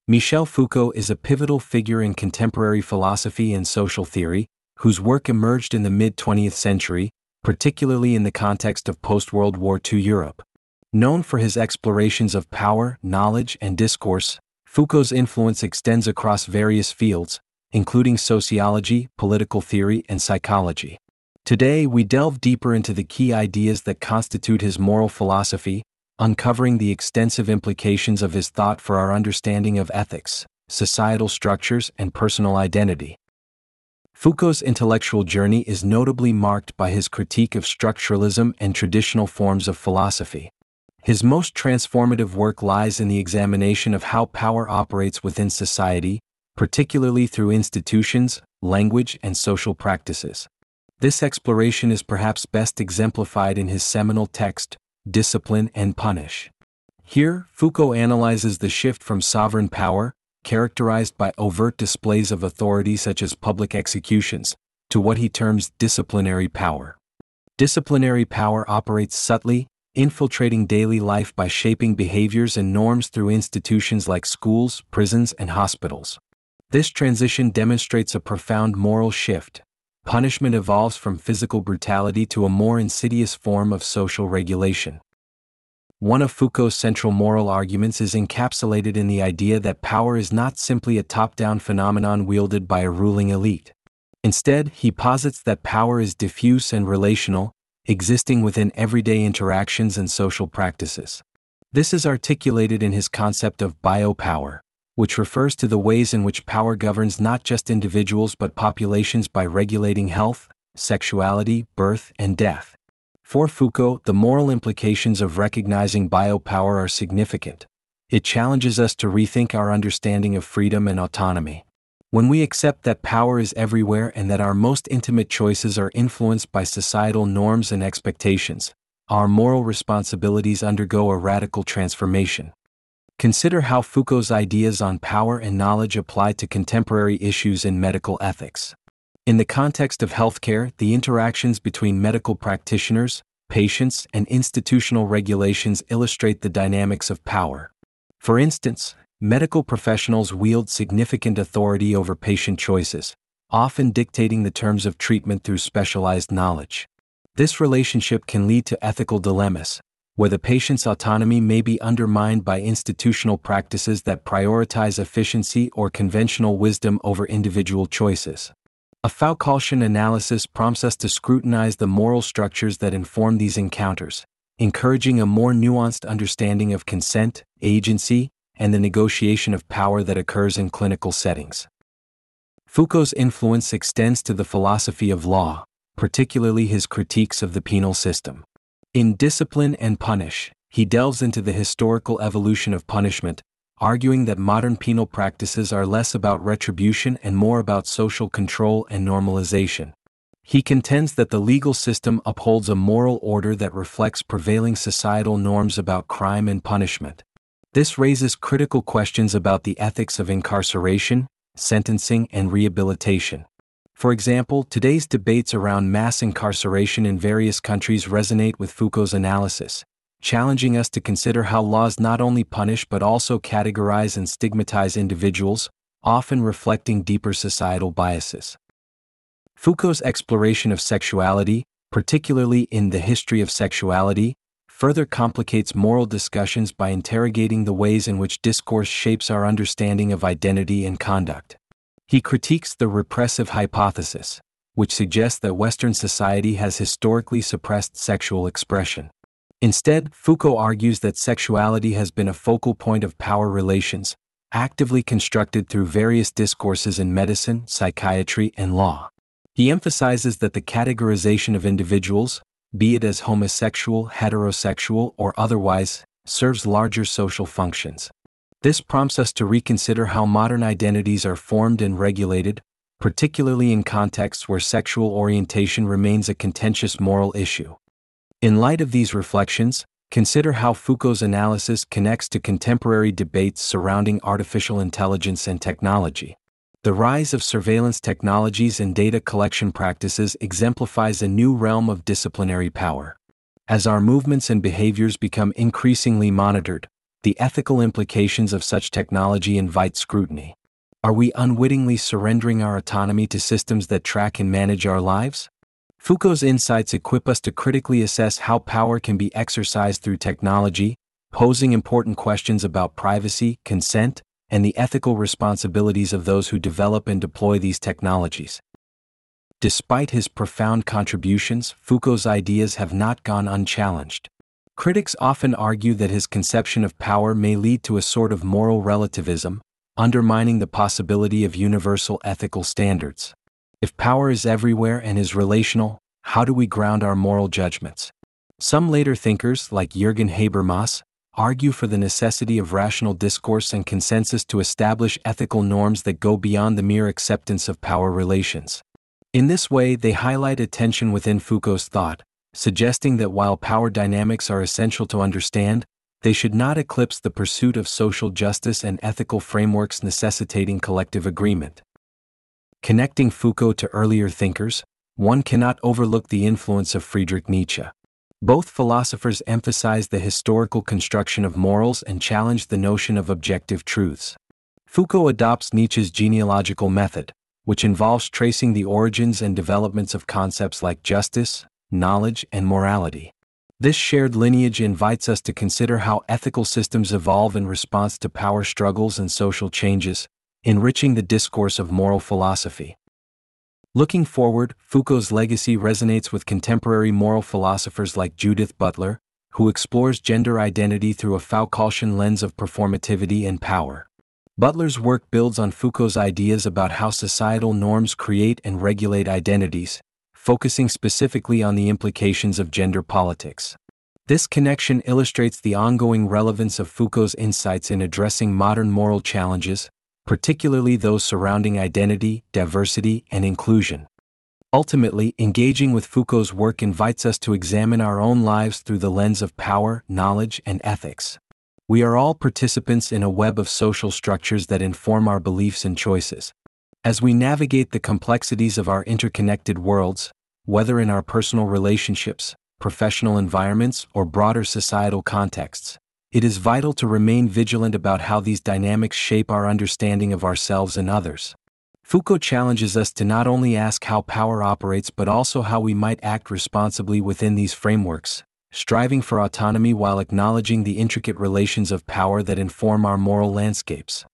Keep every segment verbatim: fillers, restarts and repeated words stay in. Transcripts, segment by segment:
Michel Foucault is a pivotal figure in contemporary philosophy and social theory, whose work emerged in the mid-twentieth century, particularly in the context of post-World War Two Europe. Known for his explorations of power, knowledge, and discourse, Foucault's influence extends across various fields, including sociology, political theory, and psychology. Today, we delve deeper into the key ideas that constitute his moral philosophy, uncovering the extensive implications of his thought for our understanding of ethics, societal structures, and personal identity. Foucault's intellectual journey is notably marked by his critique of structuralism and traditional forms of philosophy. His most transformative work lies in the examination of how power operates within society, particularly through institutions, language, and social practices. This exploration is perhaps best exemplified in his seminal text, Discipline and Punish. Here, Foucault analyzes the shift from sovereign power, characterized by overt displays of authority such as public executions, to what he terms disciplinary power. Disciplinary power operates subtly, infiltrating daily life by shaping behaviors and norms through institutions like schools, prisons, and hospitals. This transition demonstrates a profound moral shift. Punishment evolves from physical brutality to a more insidious form of social regulation. One of Foucault's central moral arguments is encapsulated in the idea that power is not simply a top-down phenomenon wielded by a ruling elite. Instead, he posits that power is diffuse and relational, existing within everyday interactions and social practices. This is articulated in his concept of biopower, which refers to the ways in which power governs not just individuals but populations by regulating health, sexuality, birth, and death. For Foucault, the moral implications of recognizing biopower are significant. It challenges us to rethink our understanding of freedom and autonomy. When we accept that power is everywhere and that our most intimate choices are influenced by societal norms and expectations, our moral responsibilities undergo a radical transformation. Consider how Foucault's ideas on power and knowledge apply to contemporary issues in medical ethics. In the context of healthcare, the interactions between medical practitioners, patients, and institutional regulations illustrate the dynamics of power. For instance, medical professionals wield significant authority over patient choices, often dictating the terms of treatment through specialized knowledge. This relationship can lead to ethical dilemmas, where the patient's autonomy may be undermined by institutional practices that prioritize efficiency or conventional wisdom over individual choices. A Foucaultian analysis prompts us to scrutinize the moral structures that inform these encounters, encouraging a more nuanced understanding of consent, agency, and the negotiation of power that occurs in clinical settings. Foucault's influence extends to the philosophy of law, particularly his critiques of the penal system. In Discipline and Punish, he delves into the historical evolution of punishment, arguing that modern penal practices are less about retribution and more about social control and normalization. He contends that the legal system upholds a moral order that reflects prevailing societal norms about crime and punishment. This raises critical questions about the ethics of incarceration, sentencing, and rehabilitation. For example, today's debates around mass incarceration in various countries resonate with Foucault's analysis, challenging us to consider how laws not only punish but also categorize and stigmatize individuals, often reflecting deeper societal biases. Foucault's exploration of sexuality, particularly in The History of Sexuality, further complicates moral discussions by interrogating the ways in which discourse shapes our understanding of identity and conduct. He critiques the repressive hypothesis, which suggests that Western society has historically suppressed sexual expression. Instead, Foucault argues that sexuality has been a focal point of power relations, actively constructed through various discourses in medicine, psychiatry, and law. He emphasizes that the categorization of individuals, be it as homosexual, heterosexual, or otherwise, serves larger social functions. This prompts us to reconsider how modern identities are formed and regulated, particularly in contexts where sexual orientation remains a contentious moral issue. In light of these reflections, consider how Foucault's analysis connects to contemporary debates surrounding artificial intelligence and technology. The rise of surveillance technologies and data collection practices exemplifies a new realm of disciplinary power. As our movements and behaviors become increasingly monitored, The ethical implications of such technology invite scrutiny. Are we unwittingly surrendering our autonomy to systems that track and manage our lives? Foucault's insights equip us to critically assess how power can be exercised through technology, posing important questions about privacy, consent, and the ethical responsibilities of those who develop and deploy these technologies. Despite his profound contributions, Foucault's ideas have not gone unchallenged. Critics often argue that his conception of power may lead to a sort of moral relativism, undermining the possibility of universal ethical standards. If power is everywhere and is relational, how do we ground our moral judgments? Some later thinkers, like Jürgen Habermas, argue for the necessity of rational discourse and consensus to establish ethical norms that go beyond the mere acceptance of power relations. In this way, they highlight a tension within Foucault's thought, suggesting that while power dynamics are essential to understand, they should not eclipse the pursuit of social justice and ethical frameworks necessitating collective agreement. Connecting Foucault to earlier thinkers, one cannot overlook the influence of Friedrich Nietzsche. Both philosophers emphasized the historical construction of morals and challenged the notion of objective truths. Foucault adopts Nietzsche's genealogical method, which involves tracing the origins and developments of concepts like justice, knowledge, and morality. This shared lineage invites us to consider how ethical systems evolve in response to power struggles and social changes, enriching the discourse of moral philosophy. Looking forward, Foucault's legacy resonates with contemporary moral philosophers like Judith Butler, who explores gender identity through a Foucaultian lens of performativity and power. Butler's work builds on Foucault's ideas about how societal norms create and regulate identities, focusing specifically on the implications of gender politics. This connection illustrates the ongoing relevance of Foucault's insights in addressing modern moral challenges, particularly those surrounding identity, diversity, and inclusion. Ultimately, engaging with Foucault's work invites us to examine our own lives through the lens of power, knowledge, and ethics. We are all participants in a web of social structures that inform our beliefs and choices. As we navigate the complexities of our interconnected worlds, whether in our personal relationships, professional environments, or broader societal contexts, it is vital to remain vigilant about how these dynamics shape our understanding of ourselves and others. Foucault challenges us to not only ask how power operates but also how we might act responsibly within these frameworks, striving for autonomy while acknowledging the intricate relations of power that inform our moral landscapes.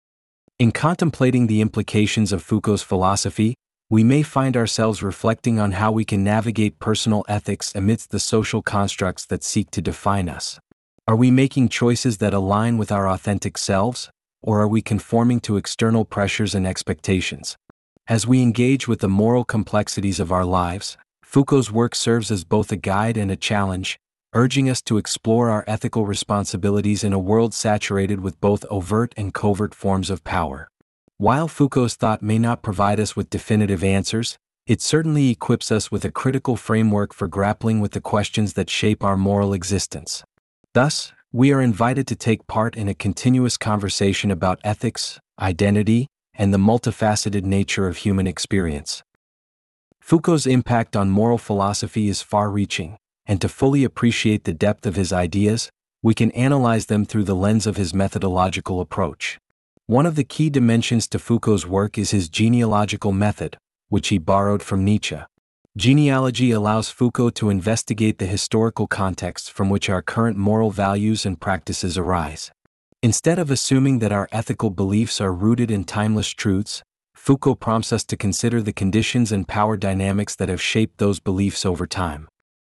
In contemplating the implications of Foucault's philosophy, we may find ourselves reflecting on how we can navigate personal ethics amidst the social constructs that seek to define us. Are we making choices that align with our authentic selves, or are we conforming to external pressures and expectations? As we engage with the moral complexities of our lives, Foucault's work serves as both a guide and a challenge, urging us to explore our ethical responsibilities in a world saturated with both overt and covert forms of power. While Foucault's thought may not provide us with definitive answers, it certainly equips us with a critical framework for grappling with the questions that shape our moral existence. Thus, we are invited to take part in a continuous conversation about ethics, identity, and the multifaceted nature of human experience. Foucault's impact on moral philosophy is far-reaching, and to fully appreciate the depth of his ideas, we can analyze them through the lens of his methodological approach. One of the key dimensions to Foucault's work is his genealogical method, which he borrowed from Nietzsche. Genealogy allows Foucault to investigate the historical context from which our current moral values and practices arise. Instead of assuming that our ethical beliefs are rooted in timeless truths, Foucault prompts us to consider the conditions and power dynamics that have shaped those beliefs over time.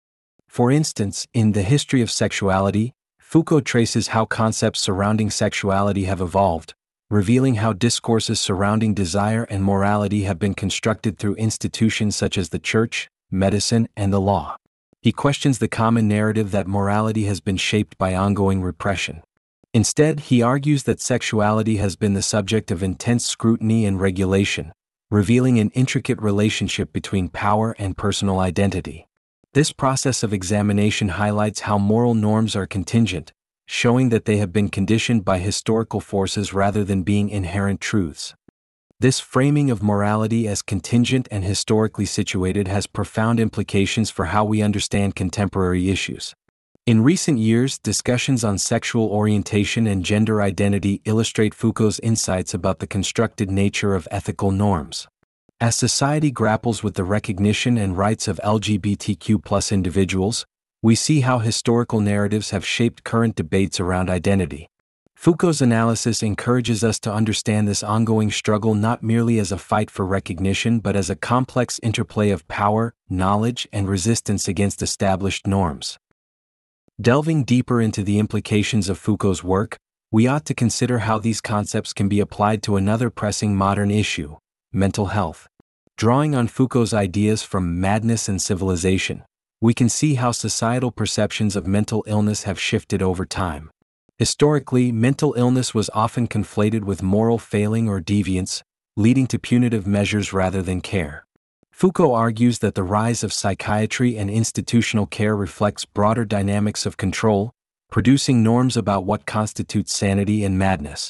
For instance, in The History of Sexuality, Foucault traces how concepts surrounding sexuality have evolved, revealing how discourses surrounding desire and morality have been constructed through institutions such as the church, medicine, and the law. He questions the common narrative that morality has been shaped by ongoing repression. Instead, he argues that sexuality has been the subject of intense scrutiny and regulation, revealing an intricate relationship between power and personal identity. This process of examination highlights how moral norms are contingent, showing that they have been conditioned by historical forces rather than being inherent truths. This framing of morality as contingent and historically situated has profound implications for how we understand contemporary issues. In recent years, discussions on sexual orientation and gender identity illustrate Foucault's insights about the constructed nature of ethical norms. As society grapples with the recognition and rights of L G B T Q plus individuals, we see how historical narratives have shaped current debates around identity. Foucault's analysis encourages us to understand this ongoing struggle not merely as a fight for recognition but as a complex interplay of power, knowledge, and resistance against established norms. Delving deeper into the implications of Foucault's work, we ought to consider how these concepts can be applied to another pressing modern issue: mental health. Drawing on Foucault's ideas from Madness and Civilization, we can see how societal perceptions of mental illness have shifted over time. Historically, mental illness was often conflated with moral failing or deviance, leading to punitive measures rather than care. Foucault argues that the rise of psychiatry and institutional care reflects broader dynamics of control, producing norms about what constitutes sanity and madness.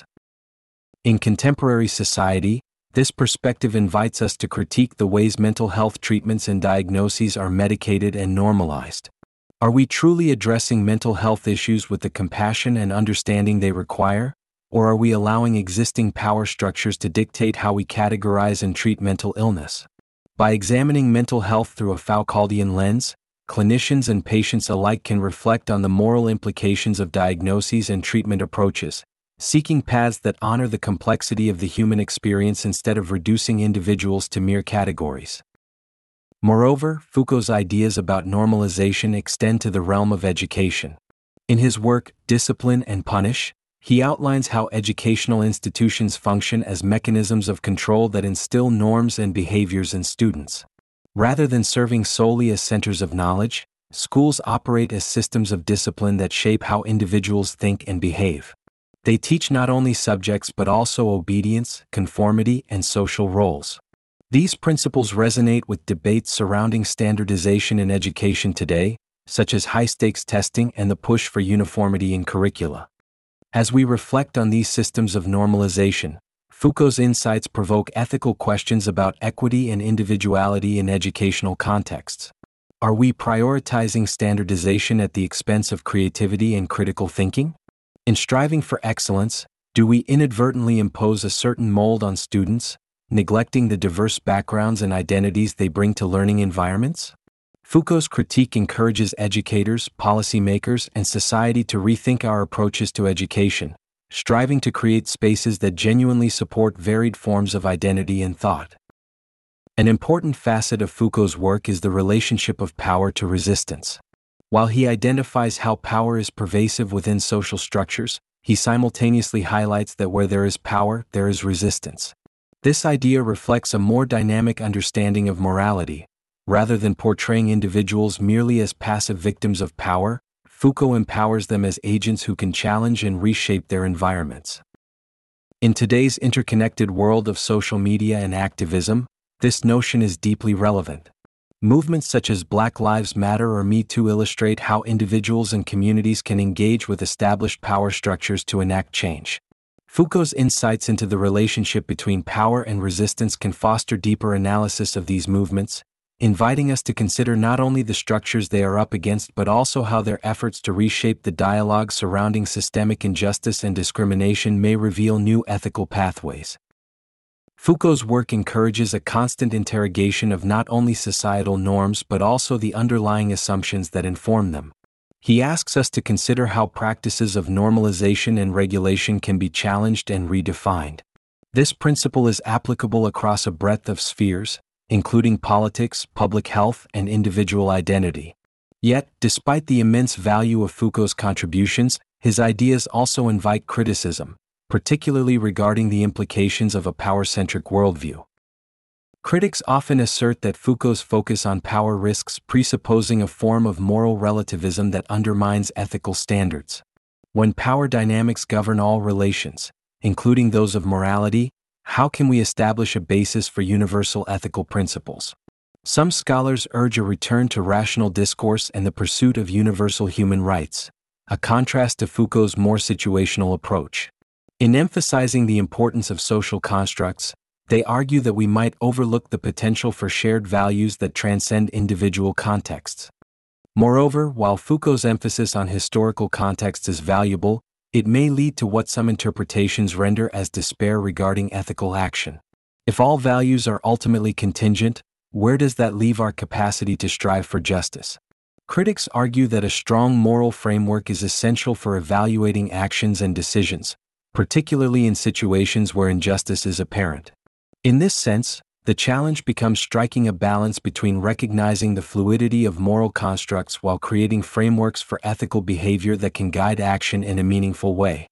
In contemporary society, this perspective invites us to critique the ways mental health treatments and diagnoses are medicated and normalized. Are we truly addressing mental health issues with the compassion and understanding they require, or are we allowing existing power structures to dictate how we categorize and treat mental illness? By examining mental health through a Foucauldian lens, clinicians and patients alike can reflect on the moral implications of diagnoses and treatment approaches, seeking paths that honor the complexity of the human experience instead of reducing individuals to mere categories. Moreover, Foucault's ideas about normalization extend to the realm of education. In his work, Discipline and Punish, he outlines how educational institutions function as mechanisms of control that instill norms and behaviors in students. Rather than serving solely as centers of knowledge, schools operate as systems of discipline that shape how individuals think and behave. They teach not only subjects but also obedience, conformity, and social roles. These principles resonate with debates surrounding standardization in education today, such as high-stakes testing and the push for uniformity in curricula. As we reflect on these systems of normalization, Foucault's insights provoke ethical questions about equity and individuality in educational contexts. Are we prioritizing standardization at the expense of creativity and critical thinking? In striving for excellence, do we inadvertently impose a certain mold on students, neglecting the diverse backgrounds and identities they bring to learning environments? Foucault's critique encourages educators, policymakers, and society to rethink our approaches to education, striving to create spaces that genuinely support varied forms of identity and thought. An important facet of Foucault's work is the relationship of power to resistance. While he identifies how power is pervasive within social structures, he simultaneously highlights that where there is power, there is resistance. This idea reflects a more dynamic understanding of morality. Rather than portraying individuals merely as passive victims of power, Foucault empowers them as agents who can challenge and reshape their environments. In today's interconnected world of social media and activism, this notion is deeply relevant. Movements such as Black Lives Matter or Me Too illustrate how individuals and communities can engage with established power structures to enact change. Foucault's insights into the relationship between power and resistance can foster deeper analysis of these movements, inviting us to consider not only the structures they are up against but also how their efforts to reshape the dialogue surrounding systemic injustice and discrimination may reveal new ethical pathways. Foucault's work encourages a constant interrogation of not only societal norms but also the underlying assumptions that inform them. He asks us to consider how practices of normalization and regulation can be challenged and redefined. This principle is applicable across a breadth of spheres, including politics, public health, and individual identity. Yet, despite the immense value of Foucault's contributions, his ideas also invite criticism, particularly regarding the implications of a power-centric worldview. Critics often assert that Foucault's focus on power risks presupposing a form of moral relativism that undermines ethical standards. When power dynamics govern all relations, including those of morality, how can we establish a basis for universal ethical principles? Some scholars urge a return to rational discourse and the pursuit of universal human rights, a contrast to Foucault's more situational approach. In emphasizing the importance of social constructs, they argue that we might overlook the potential for shared values that transcend individual contexts. Moreover, while Foucault's emphasis on historical context is valuable, it may lead to what some interpretations render as despair regarding ethical action. If all values are ultimately contingent, where does that leave our capacity to strive for justice? Critics argue that a strong moral framework is essential for evaluating actions and decisions, particularly in situations where injustice is apparent. In this sense, the challenge becomes striking a balance between recognizing the fluidity of moral constructs while creating frameworks for ethical behavior that can guide action in a meaningful way.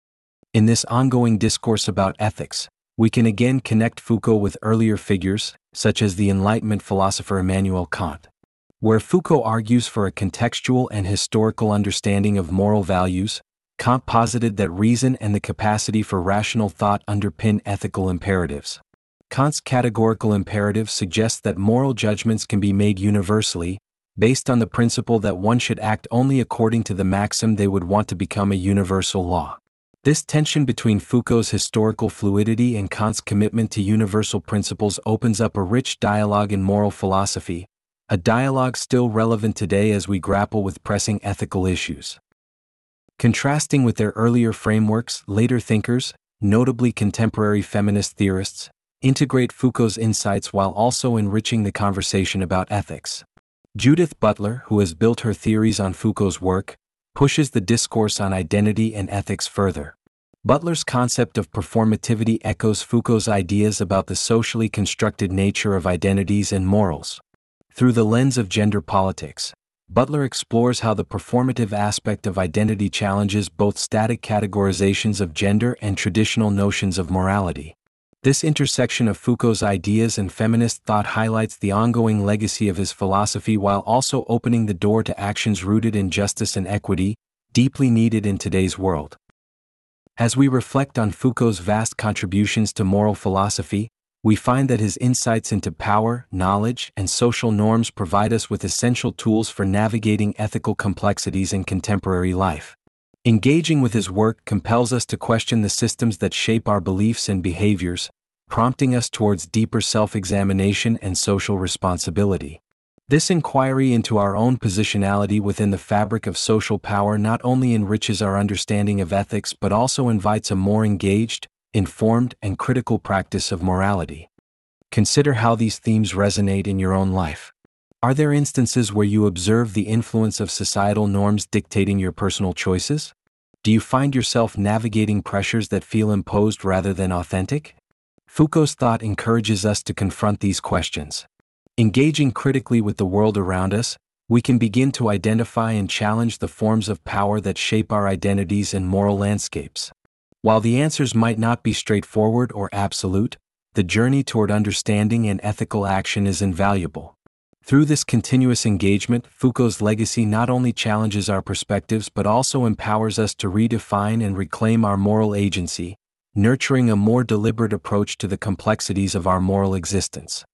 In this ongoing discourse about ethics, we can again connect Foucault with earlier figures, such as the Enlightenment philosopher Immanuel Kant. Where Foucault argues for a contextual and historical understanding of moral values, Kant posited that reason and the capacity for rational thought underpin ethical imperatives. Kant's categorical imperative suggests that moral judgments can be made universally, based on the principle that one should act only according to the maxim they would want to become a universal law. This tension between Foucault's historical fluidity and Kant's commitment to universal principles opens up a rich dialogue in moral philosophy, a dialogue still relevant today as we grapple with pressing ethical issues. Contrasting with their earlier frameworks, later thinkers, notably contemporary feminist theorists, integrate Foucault's insights while also enriching the conversation about ethics. Judith Butler, who has built her theories on Foucault's work, pushes the discourse on identity and ethics further. Butler's concept of performativity echoes Foucault's ideas about the socially constructed nature of identities and morals. Through the lens of gender politics, Butler explores how the performative aspect of identity challenges both static categorizations of gender and traditional notions of morality. This intersection of Foucault's ideas and feminist thought highlights the ongoing legacy of his philosophy while also opening the door to actions rooted in justice and equity, deeply needed in today's world. As we reflect on Foucault's vast contributions to moral philosophy, we find that his insights into power, knowledge, and social norms provide us with essential tools for navigating ethical complexities in contemporary life. Engaging with his work compels us to question the systems that shape our beliefs and behaviors, prompting us towards deeper self-examination and social responsibility. This inquiry into our own positionality within the fabric of social power not only enriches our understanding of ethics but also invites a more engaged, informed, and critical practice of morality. Consider how these themes resonate in your own life. Are there instances where you observe the influence of societal norms dictating your personal choices? Do you find yourself navigating pressures that feel imposed rather than authentic? Foucault's thought encourages us to confront these questions. Engaging critically with the world around us, we can begin to identify and challenge the forms of power that shape our identities and moral landscapes. While the answers might not be straightforward or absolute, the journey toward understanding and ethical action is invaluable. Through this continuous engagement, Foucault's legacy not only challenges our perspectives but also empowers us to redefine and reclaim our moral agency, nurturing a more deliberate approach to the complexities of our moral existence.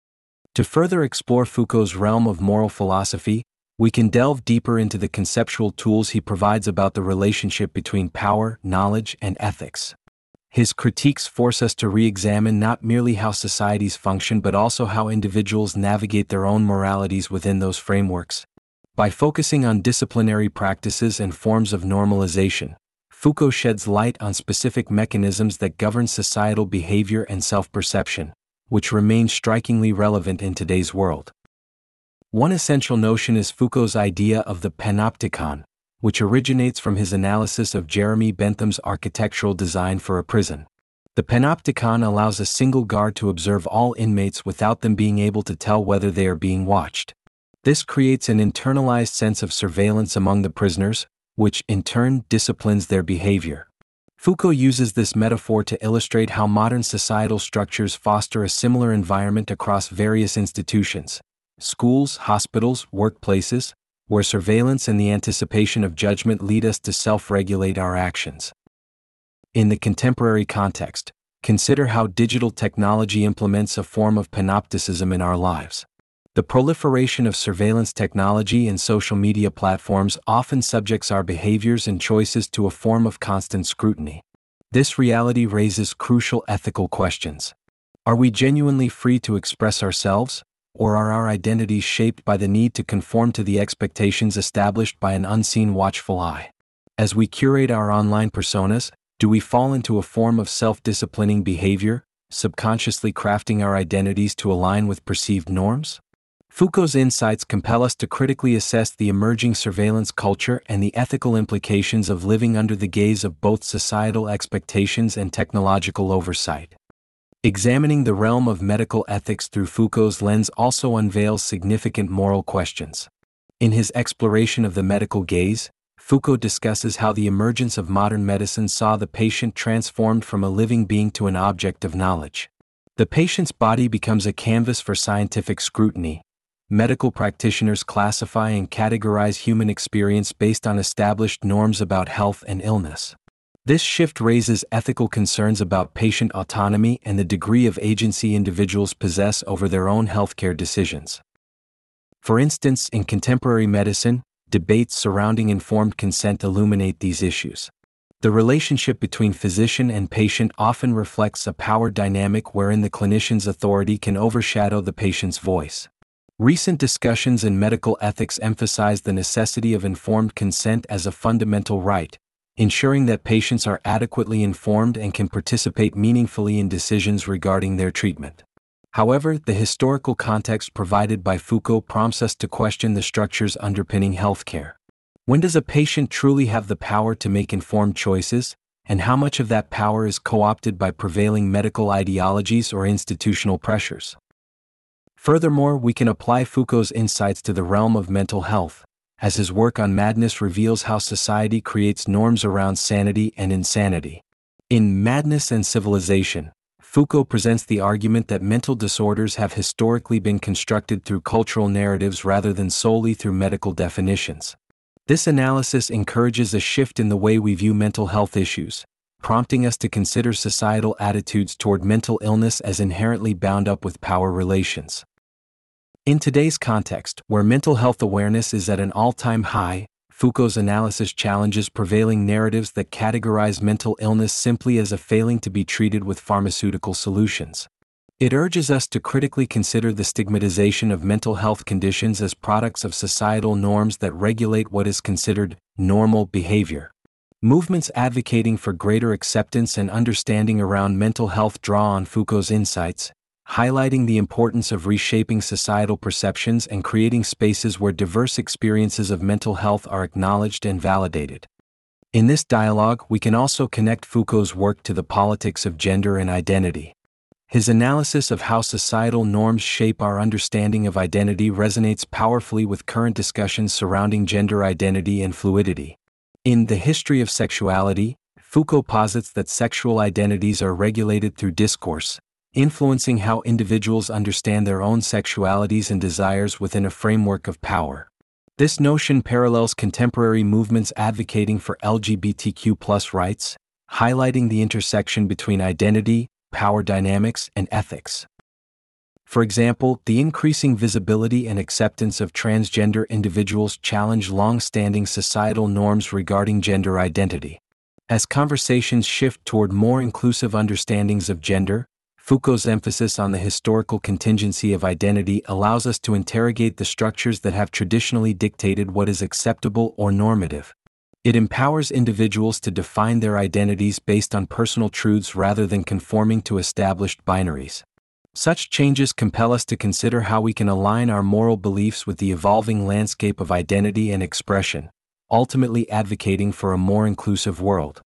To further explore Foucault's realm of moral philosophy, we can delve deeper into the conceptual tools he provides about the relationship between power, knowledge, and ethics. His critiques force us to re-examine not merely how societies function but also how individuals navigate their own moralities within those frameworks. By focusing on disciplinary practices and forms of normalization, Foucault sheds light on specific mechanisms that govern societal behavior and self-perception, which remain strikingly relevant in today's world. One essential notion is Foucault's idea of the panopticon, which originates from his analysis of Jeremy Bentham's architectural design for a prison. The panopticon allows a single guard to observe all inmates without them being able to tell whether they are being watched. This creates an internalized sense of surveillance among the prisoners, which in turn disciplines their behavior. Foucault uses this metaphor to illustrate how modern societal structures foster a similar environment across various institutions, schools, hospitals, workplaces, where surveillance and the anticipation of judgment lead us to self-regulate our actions. In the contemporary context, consider how digital technology implements a form of panopticism in our lives. The proliferation of surveillance technology and social media platforms often subjects our behaviors and choices to a form of constant scrutiny. This reality raises crucial ethical questions. Are we genuinely free to express ourselves, or are our identities shaped by the need to conform to the expectations established by an unseen watchful eye? As we curate our online personas, do we fall into a form of self-disciplining behavior, subconsciously crafting our identities to align with perceived norms? Foucault's insights compel us to critically assess the emerging surveillance culture and the ethical implications of living under the gaze of both societal expectations and technological oversight. Examining the realm of medical ethics through Foucault's lens also unveils significant moral questions. In his exploration of the medical gaze, Foucault discusses how the emergence of modern medicine saw the patient transformed from a living being to an object of knowledge. The patient's body becomes a canvas for scientific scrutiny. Medical practitioners classify and categorize human experience based on established norms about health and illness. This shift raises ethical concerns about patient autonomy and the degree of agency individuals possess over their own healthcare decisions. For instance, in contemporary medicine, debates surrounding informed consent illuminate these issues. The relationship between physician and patient often reflects a power dynamic wherein the clinician's authority can overshadow the patient's voice. Recent discussions in medical ethics emphasize the necessity of informed consent as a fundamental right, ensuring that patients are adequately informed and can participate meaningfully in decisions regarding their treatment. However, the historical context provided by Foucault prompts us to question the structures underpinning healthcare. When does a patient truly have the power to make informed choices, and how much of that power is co-opted by prevailing medical ideologies or institutional pressures? Furthermore, we can apply Foucault's insights to the realm of mental health, as his work on madness reveals how society creates norms around sanity and insanity. In Madness and Civilization, Foucault presents the argument that mental disorders have historically been constructed through cultural narratives rather than solely through medical definitions. This analysis encourages a shift in the way we view mental health issues, prompting us to consider societal attitudes toward mental illness as inherently bound up with power relations. In today's context, where mental health awareness is at an all-time high, Foucault's analysis challenges prevailing narratives that categorize mental illness simply as a failing to be treated with pharmaceutical solutions. It urges us to critically consider the stigmatization of mental health conditions as products of societal norms that regulate what is considered normal behavior. Movements advocating for greater acceptance and understanding around mental health draw on Foucault's insights, highlighting the importance of reshaping societal perceptions and creating spaces where diverse experiences of mental health are acknowledged and validated. In this dialogue, we can also connect Foucault's work to the politics of gender and identity. His analysis of how societal norms shape our understanding of identity resonates powerfully with current discussions surrounding gender identity and fluidity. In The History of Sexuality, Foucault posits that sexual identities are regulated through discourse, influencing how individuals understand their own sexualities and desires within a framework of power. This notion parallels contemporary movements advocating for L G B T Q plus rights, highlighting the intersection between identity, power dynamics, and ethics. For example, the increasing visibility and acceptance of transgender individuals challenge long-standing societal norms regarding gender identity. As conversations shift toward more inclusive understandings of gender, Foucault's emphasis on the historical contingency of identity allows us to interrogate the structures that have traditionally dictated what is acceptable or normative. It empowers individuals to define their identities based on personal truths rather than conforming to established binaries. Such changes compel us to consider how we can align our moral beliefs with the evolving landscape of identity and expression, ultimately advocating for a more inclusive world.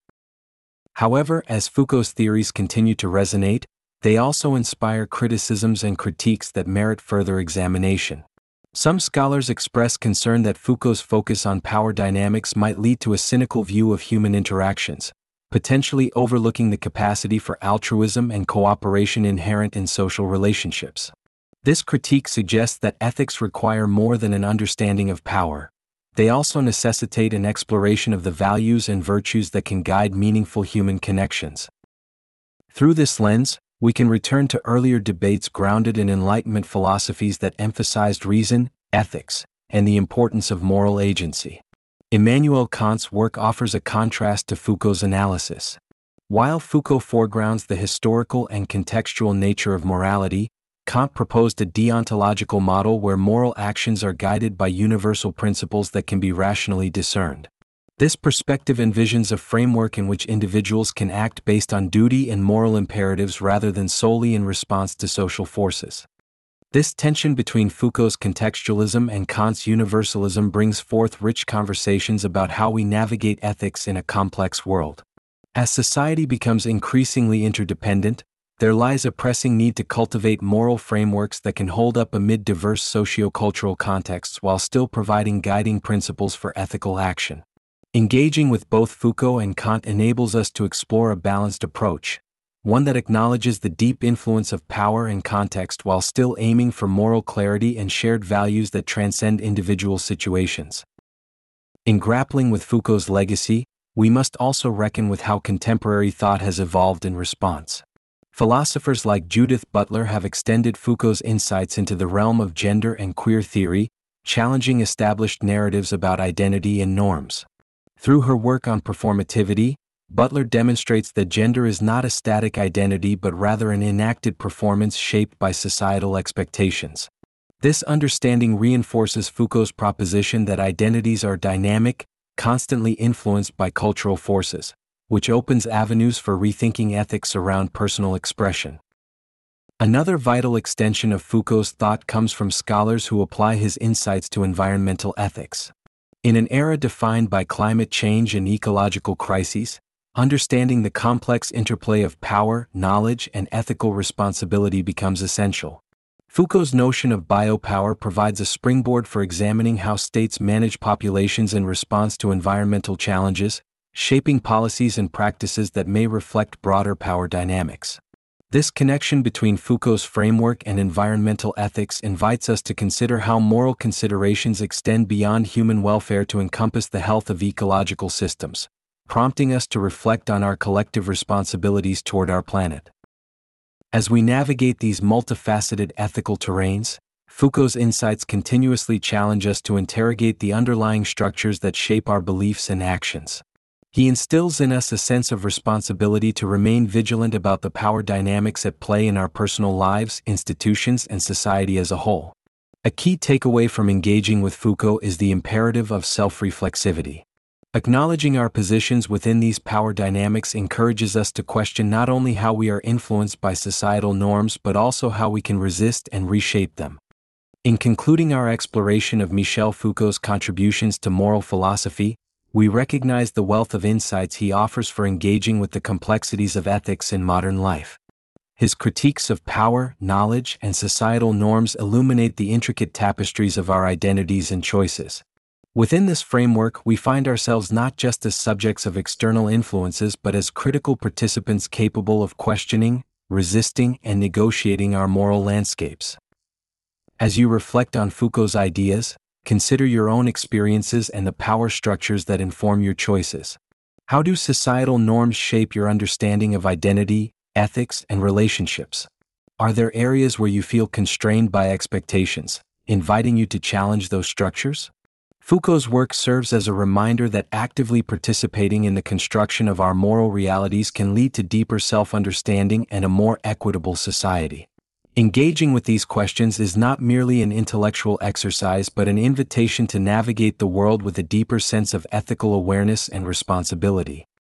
However, as Foucault's theories continue to resonate, they also inspire criticisms and critiques that merit further examination. Some scholars express concern that Foucault's focus on power dynamics might lead to a cynical view of human interactions, potentially overlooking the capacity for altruism and cooperation inherent in social relationships. This critique suggests that ethics require more than an understanding of power. They also necessitate an exploration of the values and virtues that can guide meaningful human connections. Through this lens, we can return to earlier debates grounded in Enlightenment philosophies that emphasized reason, ethics, and the importance of moral agency. Immanuel Kant's work offers a contrast to Foucault's analysis. While Foucault foregrounds the historical and contextual nature of morality, Kant proposed a deontological model where moral actions are guided by universal principles that can be rationally discerned. This perspective envisions a framework in which individuals can act based on duty and moral imperatives rather than solely in response to social forces. This tension between Foucault's contextualism and Kant's universalism brings forth rich conversations about how we navigate ethics in a complex world. As society becomes increasingly interdependent, there lies a pressing need to cultivate moral frameworks that can hold up amid diverse socio-cultural contexts while still providing guiding principles for ethical action. Engaging with both Foucault and Kant enables us to explore a balanced approach, one that acknowledges the deep influence of power and context while still aiming for moral clarity and shared values that transcend individual situations. In grappling with Foucault's legacy, we must also reckon with how contemporary thought has evolved in response. Philosophers like Judith Butler have extended Foucault's insights into the realm of gender and queer theory, challenging established narratives about identity and norms. Through her work on performativity, Butler demonstrates that gender is not a static identity but rather an enacted performance shaped by societal expectations. This understanding reinforces Foucault's proposition that identities are dynamic, constantly influenced by cultural forces, which opens avenues for rethinking ethics around personal expression. Another vital extension of Foucault's thought comes from scholars who apply his insights to environmental ethics. In an era defined by climate change and ecological crises, understanding the complex interplay of power, knowledge, and ethical responsibility becomes essential. Foucault's notion of biopower provides a springboard for examining how states manage populations in response to environmental challenges, shaping policies and practices that may reflect broader power dynamics. This connection between Foucault's framework and environmental ethics invites us to consider how moral considerations extend beyond human welfare to encompass the health of ecological systems, prompting us to reflect on our collective responsibilities toward our planet. As we navigate these multifaceted ethical terrains, Foucault's insights continuously challenge us to interrogate the underlying structures that shape our beliefs and actions. He instills in us a sense of responsibility to remain vigilant about the power dynamics at play in our personal lives, institutions, and society as a whole. A key takeaway from engaging with Foucault is the imperative of self-reflexivity. Acknowledging our positions within these power dynamics encourages us to question not only how we are influenced by societal norms but also how we can resist and reshape them. In concluding our exploration of Michel Foucault's contributions to moral philosophy, we recognize the wealth of insights he offers for engaging with the complexities of ethics in modern life. His critiques of power, knowledge, and societal norms illuminate the intricate tapestries of our identities and choices. Within this framework, we find ourselves not just as subjects of external influences but as critical participants capable of questioning, resisting, and negotiating our moral landscapes. As you reflect on Foucault's ideas, consider your own experiences and the power structures that inform your choices. How do societal norms shape your understanding of identity, ethics, and relationships? Are there areas where you feel constrained by expectations, inviting you to challenge those structures? Foucault's work serves as a reminder that actively participating in the construction of our moral realities can lead to deeper self-understanding and a more equitable society. Engaging with these questions is not merely an intellectual exercise but an invitation to navigate the world with a deeper sense of ethical awareness and responsibility.